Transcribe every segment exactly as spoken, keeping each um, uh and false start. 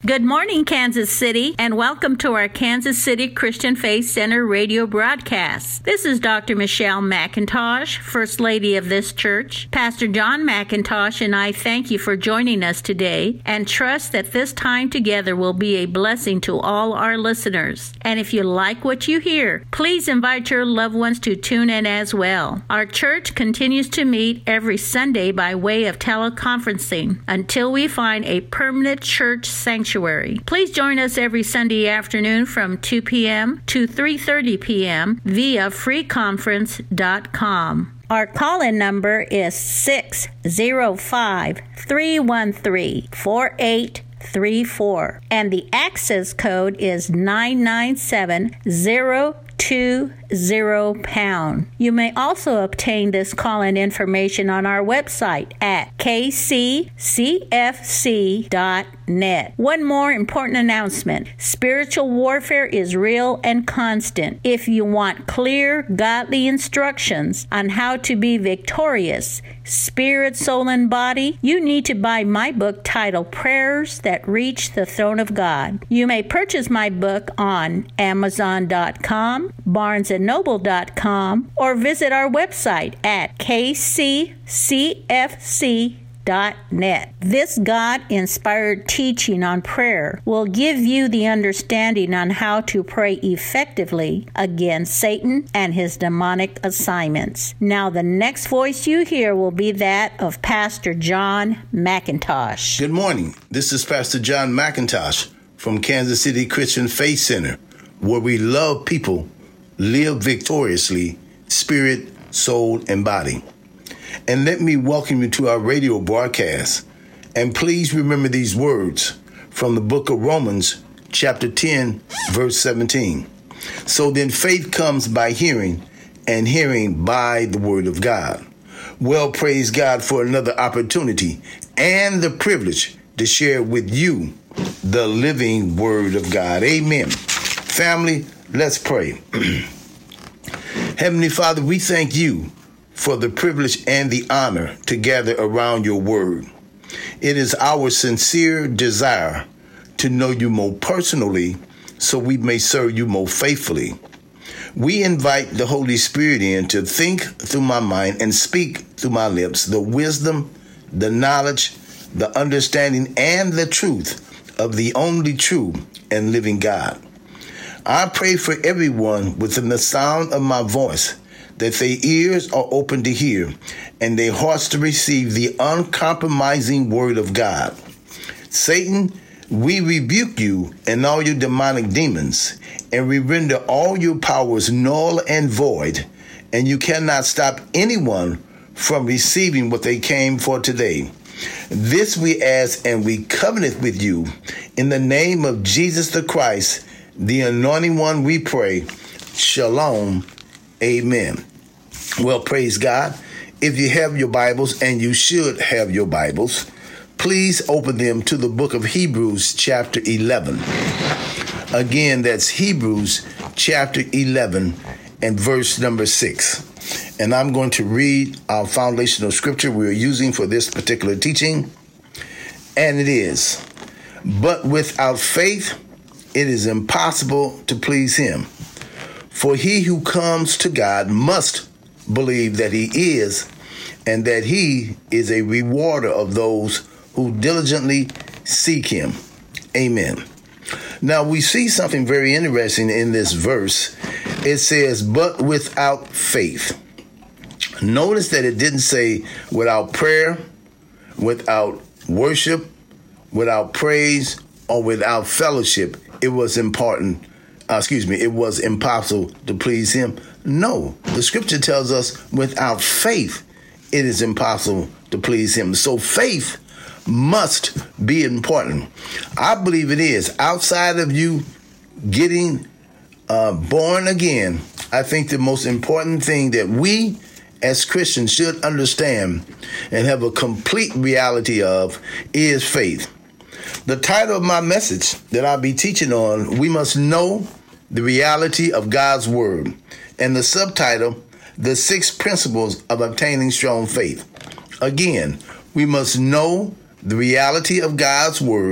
Good morning, Kansas City, and welcome to our Kansas City Christian Faith Center radio broadcast. This is Doctor Michelle McIntosh, First Lady of this church. Pastor John McIntosh and I thank you for joining us today and trust that this time together will be a blessing to all our listeners. And if you like what you hear, please invite your loved ones to tune in as well. Our church continues to meet every Sunday by way of teleconferencing until we find a permanent church sanctuary. Please join us every Sunday afternoon from two p.m. to three thirty p.m. via free conference dot com. Our call-in number is six oh five, three one three, four eight three four, and the access code is nine nine seven zero two zero pound. You may also obtain this call-in information on our website at k c c f c dot net. One more important announcement. Spiritual warfare is real and constant. If you want clear, godly instructions on how to be victorious, spirit, soul, and body, you need to buy my book titled Prayers That Reach the Throne of God. You may purchase my book on amazon dot com, barnes and noble dot com, or visit our website at k c c f c dot net. This God-inspired teaching on prayer will give you the understanding on how to pray effectively against Satan and his demonic assignments. Now, the next voice you hear will be that of Pastor John McIntosh. Good morning. This is Pastor John McIntosh from Kansas City Christian Faith Center, where we love people, live victoriously, spirit, soul, and body. And let me welcome you to our radio broadcast. And please remember these words from the book of Romans, chapter ten, verse seventeen. So then faith comes by hearing, and hearing by the word of God. Well, praise God for another opportunity and the privilege to share with you the living word of God. Amen. Family, let's pray. Heavenly Father, we thank you for the privilege and the honor to gather around your word. It is our sincere desire to know you more personally so we may serve you more faithfully. We invite the Holy Spirit in to think through my mind and speak through my lips the wisdom, the knowledge, the understanding, and the truth of the only true and living God. I pray for everyone within the sound of my voice that their ears are open to hear and their hearts to receive the uncompromising word of God. Satan, we rebuke you and all your demonic demons, and we render all your powers null and void, and you cannot stop anyone from receiving what they came for today. This we ask and we covenant with you. In the name of Jesus the Christ, the anointing one, we pray. Shalom. Amen. Well, praise God. If you have your Bibles, and you should have your Bibles, please open them to the book of Hebrews chapter eleven. Again, that's Hebrews chapter eleven and verse number six. And I'm going to read our foundational scripture we're using for this particular teaching. And it is, but without faith, it is impossible to please him. For he who comes to God must believe that he is, and that he is a rewarder of those who diligently seek him. Amen. Now we see something very interesting in this verse. It says, but without faith. Notice that it didn't say without prayer, without worship, without praise, or without fellowship. It was important. Uh, excuse me, it was impossible to please him. No, the scripture tells us without faith, it is impossible to please him. So faith must be important. I believe it is. Outside of you getting uh, born again, I think the most important thing that we as Christians should understand and have a complete reality of is faith. The title of my message that I'll be teaching on, we must know the reality of God's word. And the subtitle, the six principles of obtaining strong faith. Again, we must know the reality of God's word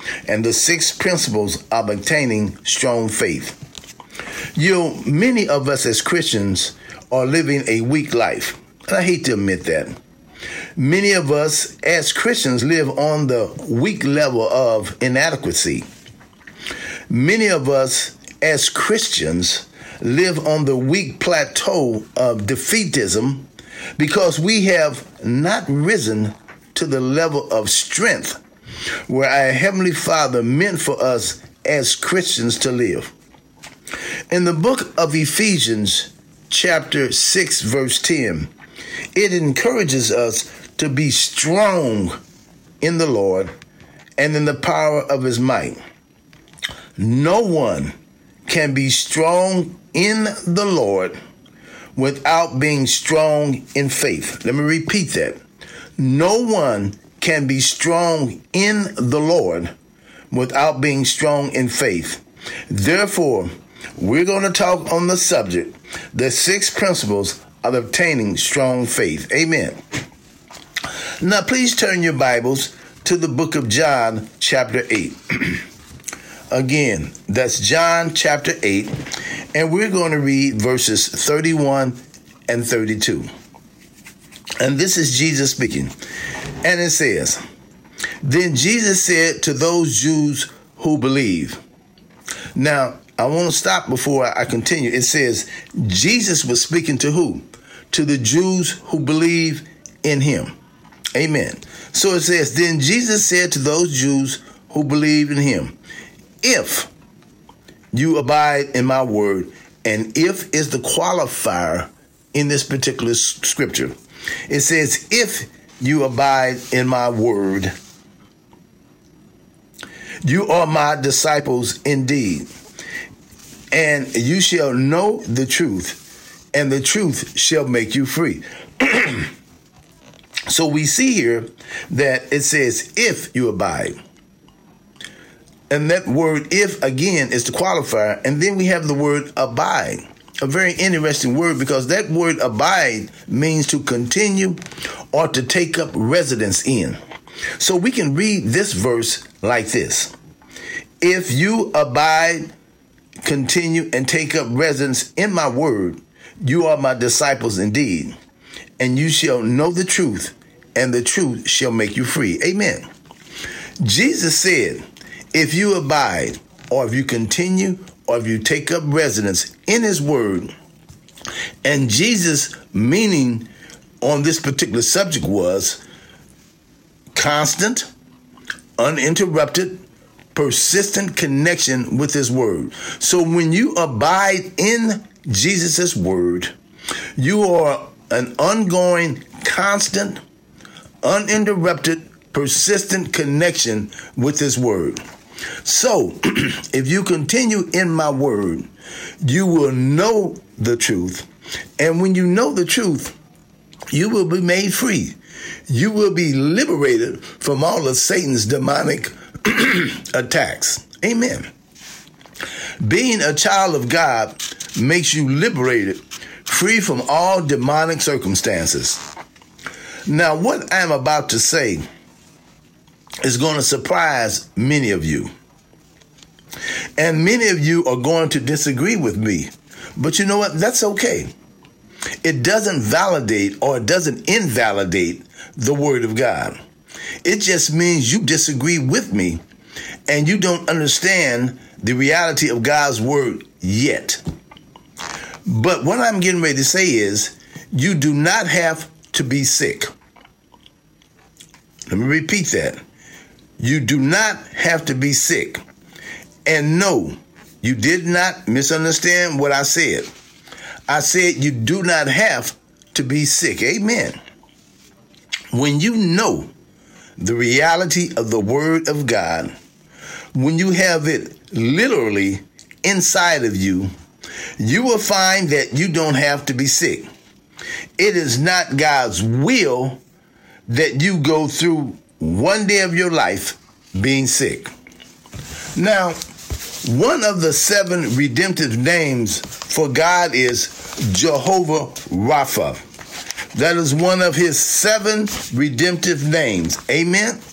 and the six principles of obtaining strong faith. You know, many of us as Christians are living a weak life, and I hate to admit that. Many of us as Christians live on the weak level of inadequacy. Many of us as Christians live on the weak plateau of defeatism because we have not risen to the level of strength where our Heavenly Father meant for us as Christians to live. In the book of Ephesians, chapter six, verse ten, it encourages us to be strong in the Lord and in the power of his might. No one can be strong in the Lord without being strong in faith. Let me repeat that. No one can be strong in the Lord without being strong in faith. Therefore, we're going to talk on the subject, the six principles of obtaining strong faith. Amen. Now, please turn your Bibles to the book of John, chapter eight. Again, that's John chapter eight, and we're going to read verses thirty-one and thirty-two. And this is Jesus speaking. And it says, "Then Jesus said to those Jews who believe." Now, I want to stop before I continue. It says Jesus was speaking to who? To the Jews who believe in him. Amen. So it says, "Then Jesus said to those Jews who believe in him, if you abide in my word," and if is the qualifier in this particular scripture. It says, "If you abide in my word, you are my disciples indeed, and you shall know the truth, and the truth shall make you free." So we see here that it says, if you abide. And that word if, again, is the qualifier. And then we have the word abide, a very interesting word, because that word abide means to continue or to take up residence in. So we can read this verse like this. If you abide, continue, and take up residence in my word, you are my disciples indeed, and you shall know the truth, and the truth shall make you free. Amen. Jesus said, if you abide, or if you continue, or if you take up residence in his word, and Jesus' meaning on this particular subject was constant, uninterrupted, persistent connection with his word. So when you abide in Jesus' word, you are an ongoing, constant, uninterrupted, persistent connection with his word. So if you continue in my word, you will know the truth. And when you know the truth, you will be made free. You will be liberated from all of Satan's demonic attacks. Amen. Being a child of God makes you liberated, free from all demonic circumstances. Now, what I'm about to say is going to surprise many of you. And many of you are going to disagree with me. But you know what? That's okay. It doesn't validate or it doesn't invalidate the word of God. It just means you disagree with me and you don't understand the reality of God's word yet. But what I'm getting ready to say is you do not have to be sick. Let me repeat that. You do not have to be sick. And no, you did not misunderstand what I said. I said you do not have to be sick. Amen. When you know the reality of the word of God, when you have it literally inside of you, you will find that you don't have to be sick. It is not God's will that you go through one day of your life being sick. Now, one of the seven redemptive names for God is Jehovah Rapha. That is one of his seven redemptive names. Amen.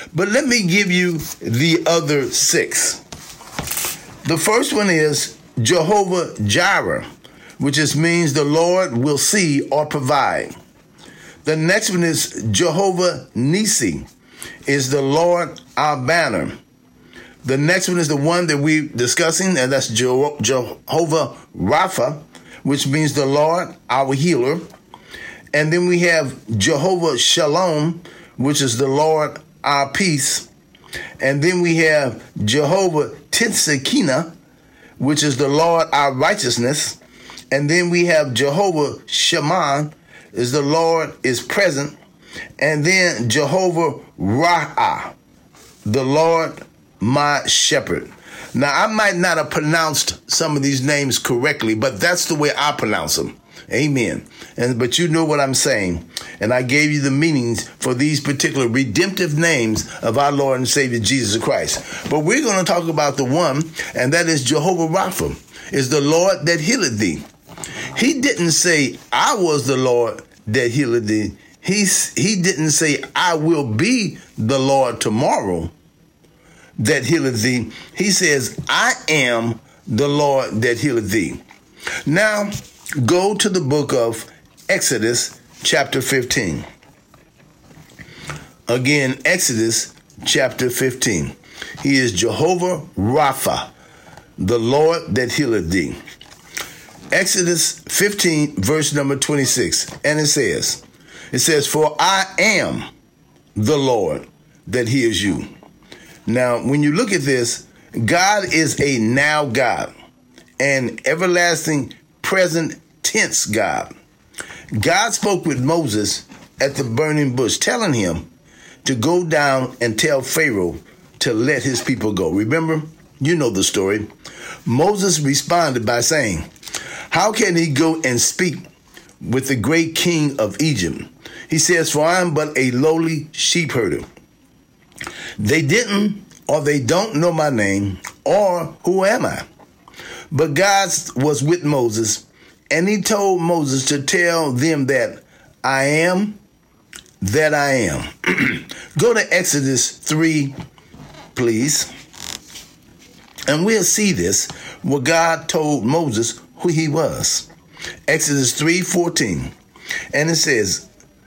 But let me give you the other six. The first one is Jehovah Jireh, which just means the Lord will see or provide. The next one is Jehovah Nisi, is the Lord our banner. The next one is the one that we're discussing, and that's Je- Jehovah Rapha, which means the Lord our healer. And then we have Jehovah Shalom, which is the Lord our peace. And then we have Jehovah Tsidkenu, which is the Lord our righteousness. And then we have Jehovah Shammah, is the Lord is present. And then Jehovah Ra'ah, the Lord my shepherd. Now, I might not have pronounced some of these names correctly, but that's the way I pronounce them. Amen. And but you know what I'm saying. And I gave you the meanings for these particular redemptive names of our Lord and Savior Jesus Christ. But we're going to talk about the one, and that is Jehovah Rapha, is the Lord that healeth thee. He didn't say, I was the Lord that healeth thee. He, he didn't say, I will be the Lord tomorrow that healeth thee. He says, I am the Lord that healeth thee. Now, go to the book of Exodus, chapter fifteen. Again, Exodus, chapter fifteen. He is Jehovah Rapha, the Lord that healeth thee. Exodus fifteen, verse number twenty-six. And it says, it says, for I am the Lord that heals you. Now, when you look at this, God is a now God, an everlasting present tense God. God spoke with Moses at the burning bush, telling him to go down and tell Pharaoh to let his people go. Remember, you know the story. Moses responded by saying, how can he go and speak with the great king of Egypt? He says, for I am but a lowly sheep herder. They didn't, or they don't know my name, or who am I? But God was with Moses, and he told Moses to tell them that I am that I am. Go to Exodus three, please. And we'll see this, where God told Moses who he was. Exodus three fourteen. And it says,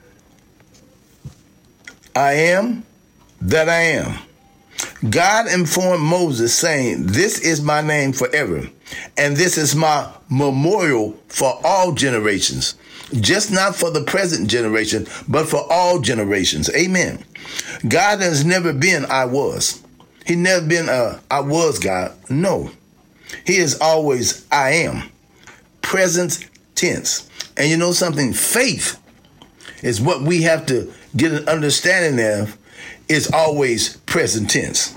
I am that I am. God informed Moses, saying, this is my name forever, and this is my memorial for all generations, just not for the present generation, but for all generations. Amen. God has never been I was. He never been a I was God. No. He is always I am. Present tense. And you know something? Faith is what we have to get an understanding of. Is always present tense.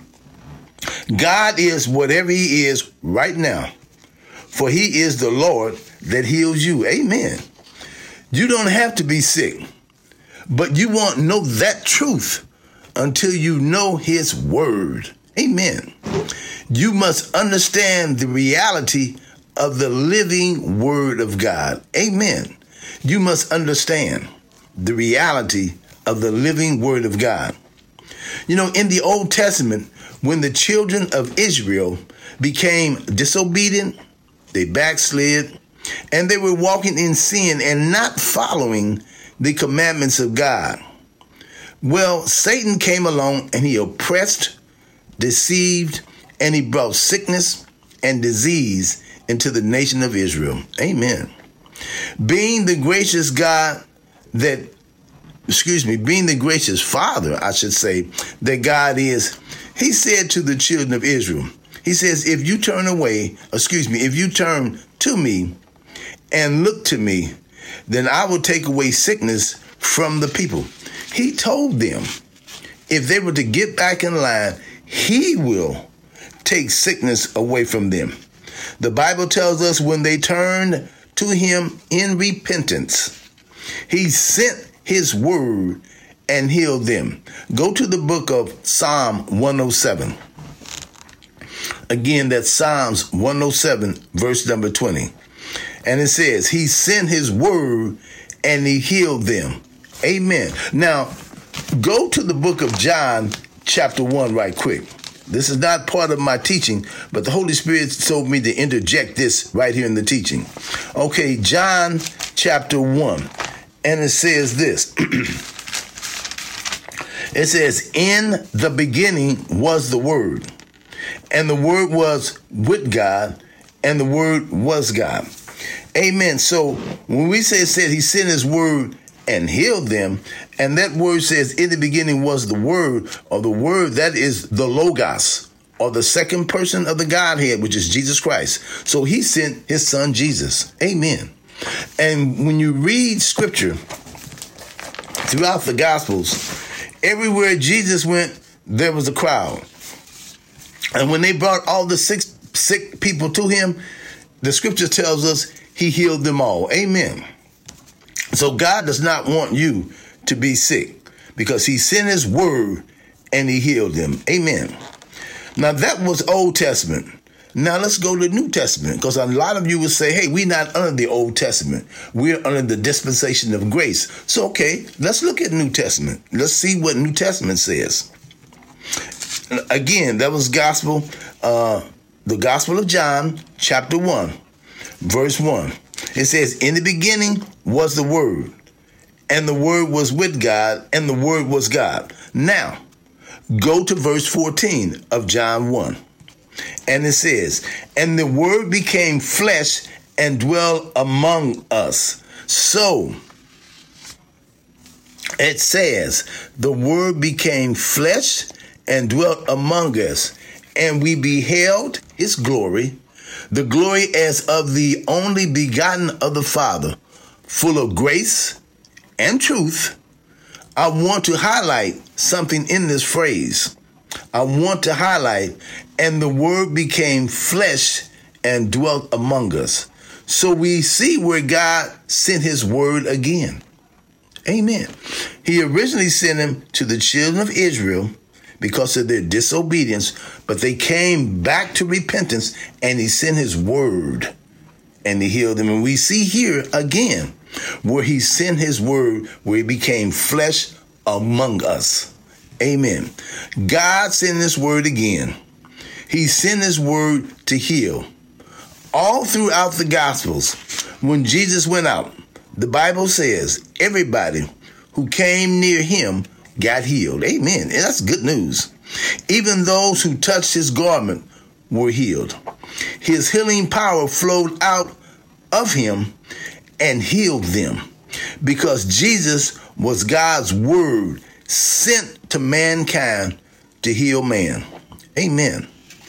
God is whatever he is right now, for he is the Lord that heals you. Amen. You don't have to be sick, but you won't know that truth until you know his word. Amen. You must understand the reality of the living word of God. Amen. You must understand the reality of the living word of God. You know, in the Old Testament, when the children of Israel became disobedient, they backslid, and they were walking in sin and not following the commandments of God. Well, Satan came along and he oppressed, deceived, and he brought sickness and disease into the nation of Israel. Amen. Being the gracious God that excuse me, being the gracious Father, I should say, that God is, he said to the children of Israel, he says, if you turn away, excuse me, if you turn to me and look to me, then I will take away sickness from the people. He told them, if they were to get back in line, he will take sickness away from them. The Bible tells us when they turned to him in repentance, he sent his word and healed them. Go to the book of Psalm one oh seven. Again, that's Psalms one oh seven, verse number twenty. And it says, he sent his word and he healed them. Amen. Now, go to the book of John, chapter one right quick. This is not part of my teaching, but the Holy Spirit told me to interject this right here in the teaching. Okay, John chapter one, and it says this. It says, in the beginning was the Word, and the Word was with God, and the Word was God. Amen. So when we say it said he sent his word and healed them, and that word says in the beginning was the Word, or the Word, that is the Logos, or the second person of the Godhead, which is Jesus Christ. So he sent his son Jesus. Amen. And when you read scripture throughout the Gospels, everywhere Jesus went, there was a crowd. And when they brought all the sick, sick people to him, the scripture tells us he healed them all. Amen. So God does not want you to be sick, because he sent his word and he healed them. Amen. Now that was Old Testament. Now let's go to New Testament, because a lot of you will say, hey, we're not under the Old Testament. We're under the dispensation of grace. So, okay, let's look at New Testament. Let's see what New Testament says. Again, that was gospel, uh, the Gospel of John, chapter one, verse one. It says, in the beginning was the Word, and the Word was with God, and the Word was God. Now, go to verse fourteen of John one. And it says, and the Word became flesh and dwelt among us. So, it says, the Word became flesh and dwelt among us, and we beheld his glory, the glory as of the only begotten of the Father, full of grace and truth. I want to highlight something in this phrase. I want to highlight, and the Word became flesh and dwelt among us. So we see where God sent his word again. Amen. He originally sent him to the children of Israel because of their disobedience, but they came back to repentance, and he sent his word and he healed them. And we see here again where he sent his word, where he became flesh among us. Amen. God sent his word again. He sent his word to heal. All throughout the Gospels, when Jesus went out, the Bible says everybody who came near him got healed. Amen. And that's good news. Even those who touched his garment were healed. His healing power flowed out of him and healed them, because Jesus was God's word sent to mankind to heal man. Amen.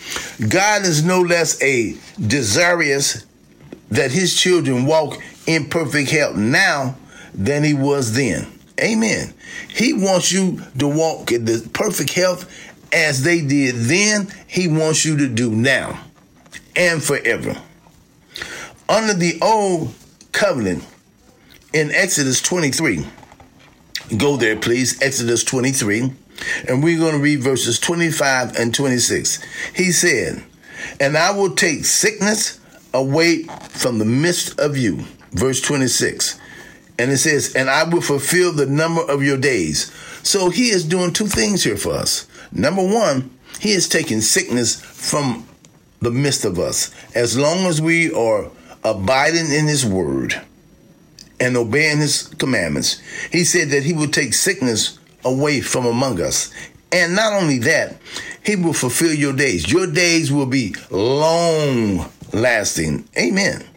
God is no less a desirous that his children walk in perfect health now than he was then. Amen. He wants you to walk in the perfect health as they did then. He wants you to do now and forever. Under the old covenant in Exodus twenty-three, go there, please, Exodus twenty-three, and we're going to read verses twenty-five and twenty-six. He said, and I will take sickness away from the midst of you. Verse twenty-six. And it says, and I will fulfill the number of your days. So he is doing two things here for us. Number one, he is taking sickness from the midst of us. As long as we are abiding in his word and obeying his commandments, he said that he would take sickness away from among us. And not only that, he will fulfill your days. Your days will be long lasting. Amen.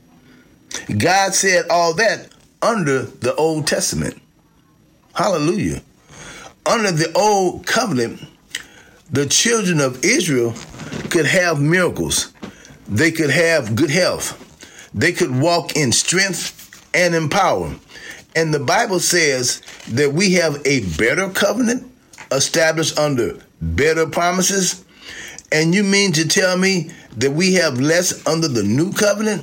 God said all that under the Old Testament. Hallelujah. Under the Old Covenant, the children of Israel could have miracles. They could have good health. They could walk in strength and in power. And the Bible says that we have a better covenant established under better promises. And you mean to tell me that we have less under the new covenant?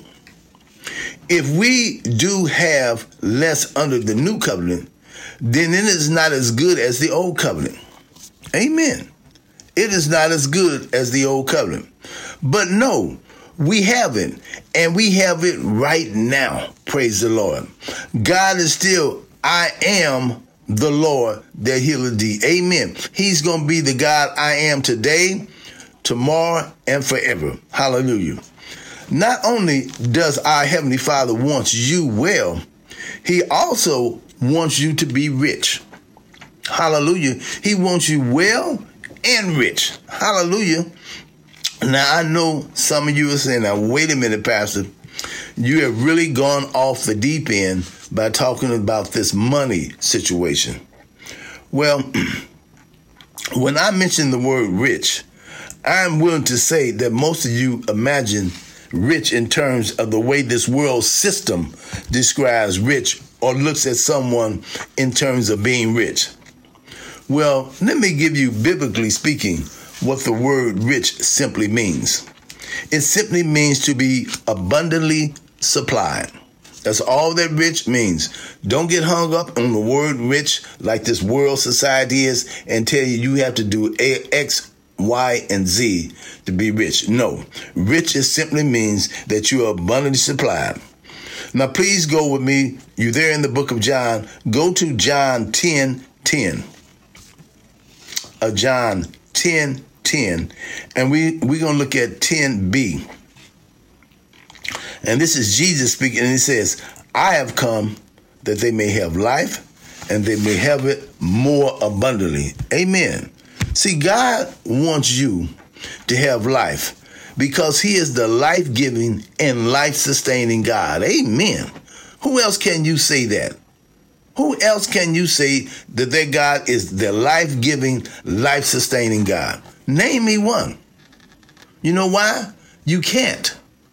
If we do have less under the new covenant, then it is not as good as the old covenant. Amen. It is not as good as the old covenant. But no, we have it, and we have it right now. Praise the Lord. God is still, I am the Lord that healeth thee. Amen. He's going to be the God I am today, tomorrow, and forever. Hallelujah. Not only does our Heavenly Father want you well, he also wants you to be rich. Hallelujah. He wants you well and rich. Hallelujah. Now, I know some of you are saying, now, wait a minute, Pastor. You have really gone off the deep end by talking about this money situation. Well, when I mention the word rich, I'm willing to say that most of you imagine rich in terms of the way this world system describes rich or looks at someone in terms of being rich. Well, let me give you, biblically speaking, what the word rich simply means. It simply means to be abundantly supplied. That's all that rich means. Don't get hung up on the word rich like this world society is and tell you you have to do X, Y, and Z to be rich. No, rich is simply means that you are abundantly supplied. Now, please go with me. You're there in the book of John. Go to John ten ten. Uh, John ten ten. And we, we're going to look at ten b. And this is Jesus speaking, and he says, I have come that they may have life and they may have it more abundantly. Amen. See, God wants you to have life because he is the life-giving and life-sustaining God. Amen. Who else can you say that? Who else can you say that their God is the life-giving, life-sustaining God? Name me one. You know why? You can't.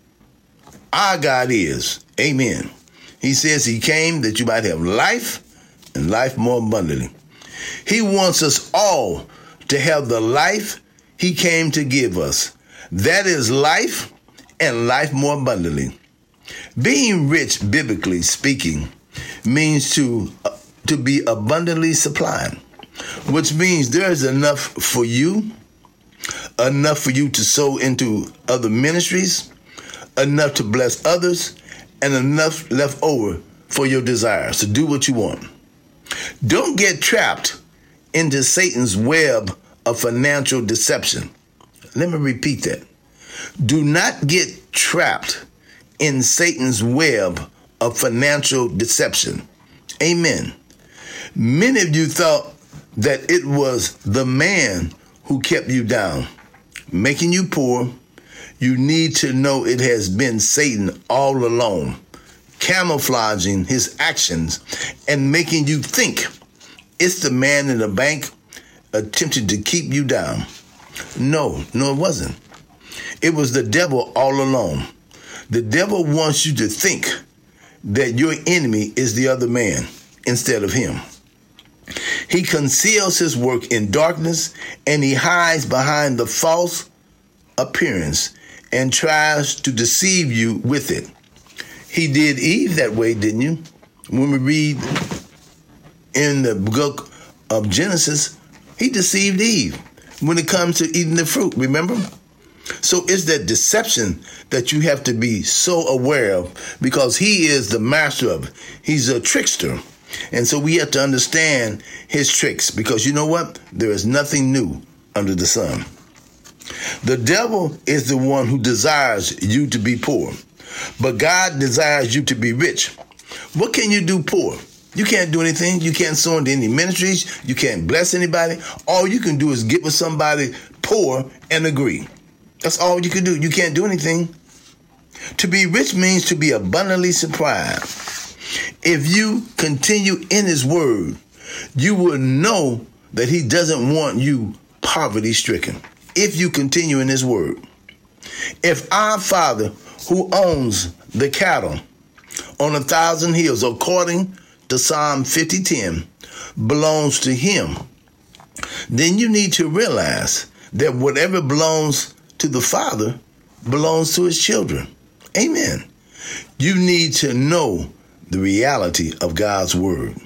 Our God is. Amen. He says he came that you might have life and life more abundantly. He wants us all to have the life he came to give us. That is life and life more abundantly. Being rich, biblically speaking, means to, uh, to be abundantly supplied, which means there is enough for you, enough for you to sow into other ministries, enough to bless others, and enough left over for your desires to do what you want. Don't get trapped into Satan's web of financial deception. Let me repeat that. Do not get trapped in Satan's web of financial deception. Amen. Many of you thought that it was the man who kept you down, making you poor. You need to know it has been Satan all along, camouflaging his actions and making you think it's the man in the bank attempting to keep you down. No, no, it wasn't. It was the devil all along. The devil wants you to think that your enemy is the other man instead of him. He conceals his work in darkness and he hides behind the false appearance and tries to deceive you with it. He did Eve that way, didn't you? When we read in the book of Genesis, he deceived Eve when it comes to eating the fruit, remember? So it's that deception that you have to be so aware of because he is the master of it. He's a trickster. And so we have to understand his tricks because you know what? There is nothing new under the sun. The devil is the one who desires you to be poor, but God desires you to be rich. What can you do poor? You can't do anything. You can't sow into any ministries. You can't bless anybody. All you can do is get with somebody poor and agree. That's all you can do. You can't do anything. To be rich means to be abundantly supplied. If you continue in his word, you will know that he doesn't want you poverty-stricken. If you continue in his word. If our Father who owns the cattle on a thousand hills, according to Psalm fifty ten, belongs to him, then you need to realize that whatever belongs to the Father belongs to his children. Amen. You need to know the reality of God's word.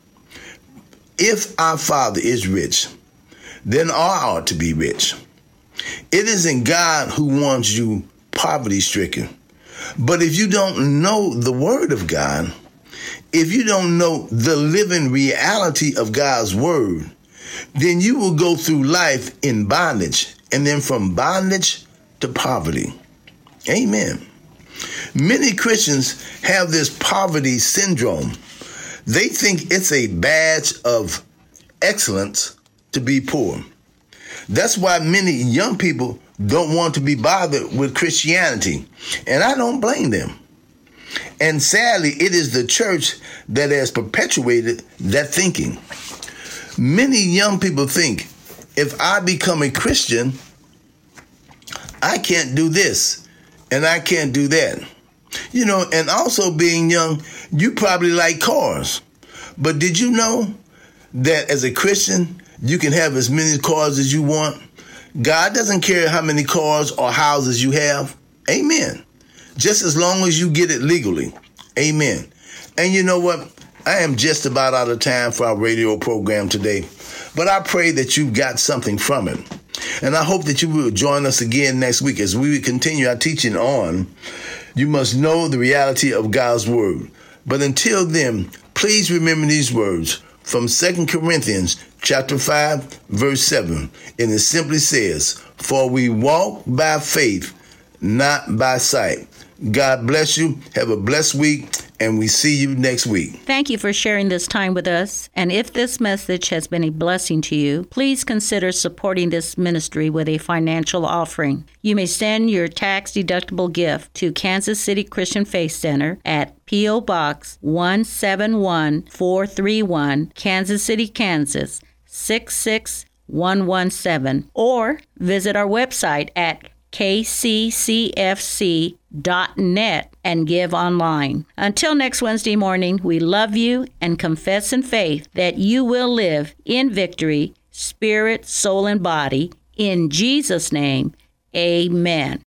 If our Father is rich, then I ought to be rich. It isn't God who wants you poverty-stricken. But if you don't know the word of God, If you don't know the living reality of God's word, then you will go through life in bondage, and then from bondage to poverty. Amen. Many Christians have this poverty syndrome. They think it's a badge of excellence to be poor. That's why many young people don't want to be bothered with Christianity, and I don't blame them. And sadly, it is the church that has perpetuated that thinking. Many young people think, if I become a Christian, I can't do this and I can't do that. You know, and also being young, you probably like cars. But did you know that as a Christian, you can have as many cars as you want? God doesn't care how many cars or houses you have. Amen. Just as long as you get it legally. Amen. And you know what? I am just about out of time for our radio program today, but I pray that you got something from it. And I hope that you will join us again next week as we continue our teaching on You Must Know the Reality of God's Word. But until then, please remember these words from Second Corinthians chapter five, verse seven. And it simply says, for we walk by faith, not by sight. God bless you. Have a blessed week, and we see you next week. Thank you for sharing this time with us. And if this message has been a blessing to you, please consider supporting this ministry with a financial offering. You may send your tax-deductible gift to Kansas City Christian Faith Center at P O. Box one seven one four three one, Kansas City, Kansas six six one one seven, or visit our website at k c c f c dot net and give online. Until next Wednesday morning, we love you and confess in faith that you will live in victory, spirit, soul, and body. In Jesus' name, amen.